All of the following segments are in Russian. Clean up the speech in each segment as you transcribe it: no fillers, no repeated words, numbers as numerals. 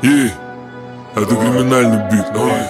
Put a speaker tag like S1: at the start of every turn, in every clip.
S1: Это криминальный бит.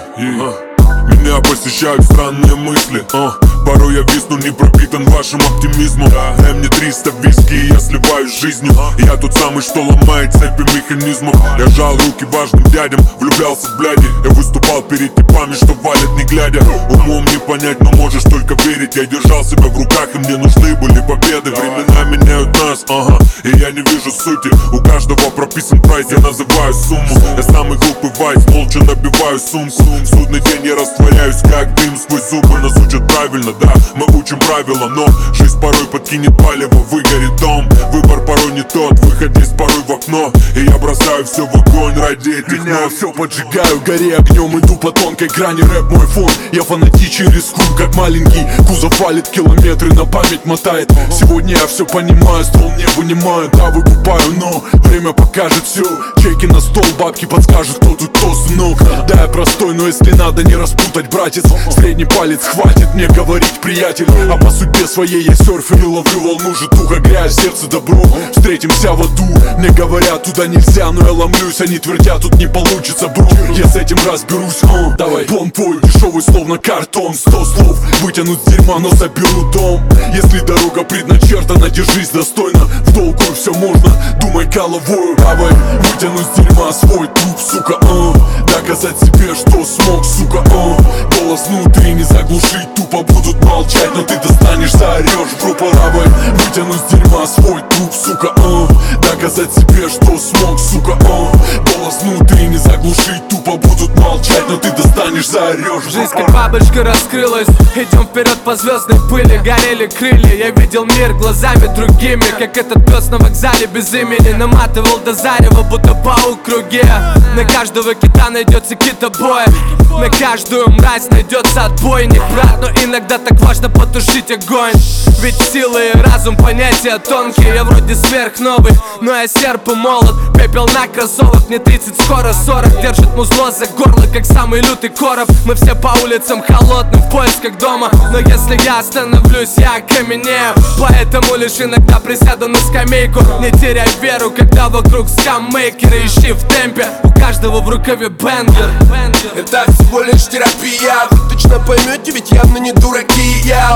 S1: Меня посещают странные мысли. Порой я висну, не пропитан вашим оптимизмом. Дай мне 300 виски, и я сливаюсь жизнью. Я тот самый, что ломает цепи механизмов. Я жал руки важным дядям, влюблялся в бляди. Я выступал перед типами, что валят не глядя. Умом не понять, но можешь только верить. Я держал себя в руках, и мне нужны были победы. Времена меняют нас, и я не вижу сути. У каждого прописан прайс, я называю сумму. Я самый глупый вайс, молча набиваю сумку. В судный день я растворяюсь, как дым сквозь зубы. Нас учат правильно, да, мы учим правила, но жизнь порой подкинет палево, выгорит дом. Выбор порой не тот, выход есть порой в окно. И я бросаю все в огонь ради этих
S2: меня все поджигаю, горе огнем, иду по тонкой грани, рэп мой фон. Я фанатичен, рискую, как маленький. Кузов валит, километры на память мотает. Сегодня я все понимаю, ствол не вынимаю. Да, выкупаю, но время покажет все. Чеки на стол, бабки подскажут, кто тут кто, сынок. Да, я простой, но если надо не распутать, братец. Средний палец хватит мне говорить, приятель. А по судьбе своей я серфер и ловлю волну. Житуха, грязь, сердце, добро. Встретимся в аду. Мне говорят, туда нельзя, но я ломлюсь. Они твердят, тут не получится, бро. Я с этим разберусь, давай. План твой дешевый, словно картон. 100 слов вытянут с дерьма, но заберу дом. Если дорога предначертана, держись достойно. В долгую все можно, думай головою. Давай, вытяну с дерьма свой труп, сука, доказать себе, что смог, сука, голос внутри не заглушить, тупо будут молчать, но ты достанешь, заорешь, бро, давай. Вытяну с дерьма свой труп, сука, доказать себе, что смог, сука, голос внутри не заглушить, тупо будут молчать, но ты достанешь, заорешь.
S3: Жизнь как бабочка раскрылась, идем вперед по звездной пыли. Горели крылья, я видел мир глазами другими. Как этот пес на вокзале без имени, наматывал до зарева, будто паук в круге. На каждого кита найдется китобоя, на каждую мразь найдется отбойник, брат. Но иногда так важно потушить огонь, ведь сила и разум понятия тонкие. Я вроде сверхновый, но я серп и молот. Пепел на кроссовок, мне 30, скоро 40. Держит музло за горло, как самый лютый короб. Мы все по улицам холодным, в поисках дома. Но если я остановлюсь, я окаменею. Поэтому лишь иногда присяду на скамейку. Не теряй веру, когда вокруг скаммейкеры. Ищи в темпе, у каждого в рукаве бенгер.
S4: Это всего лишь терапия, вы точно поймете, ведь явно не дураки. Я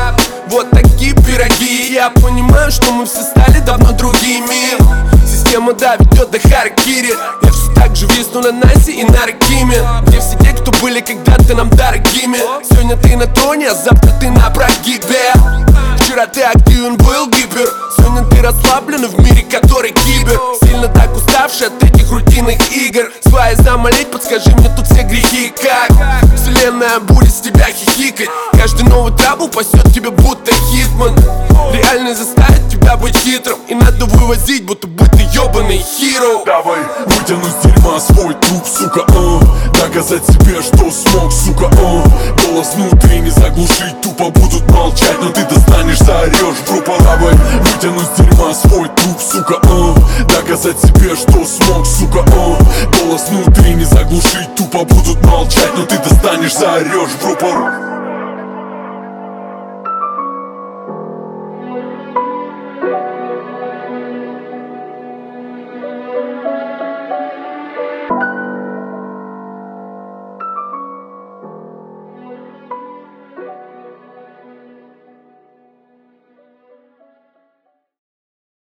S4: вот такие пироги. Я понимаю, что мы все стали давно другими. Система, да, ведет до харакири. Я все так же висну на Насе и на Ракиме. Где все те, кто были когда-то нам дорогими. Сегодня ты на троне, а завтра ты на прогибе. Вчера ты активен, был гипер. Сегодня ты расслаблен в мире, который кибер. Сильно так уставший от этих рутинных игр. Свои замолить, подскажи мне тут все грехи. Как вселенная будет с тебя хихикать. Каждый новый трабл пасет тебя будто хитман. Реальность заставит тебя быть хитрым. И надо вывозить, будто ты ёбаный хиро.
S2: Давай, вытяну с дерьма свой труп, сука, доказать себе, что смог, сука, голос внутри не заглушить, тупо будут молчать, но ты достанешь, заорешь, бро, давай. Вытяну с дерьма свой труп, сука, доказать себе, что смог, сука, голос внутри не заглушить, тупо будут молчать, но ты достанешь, заорешь, бро.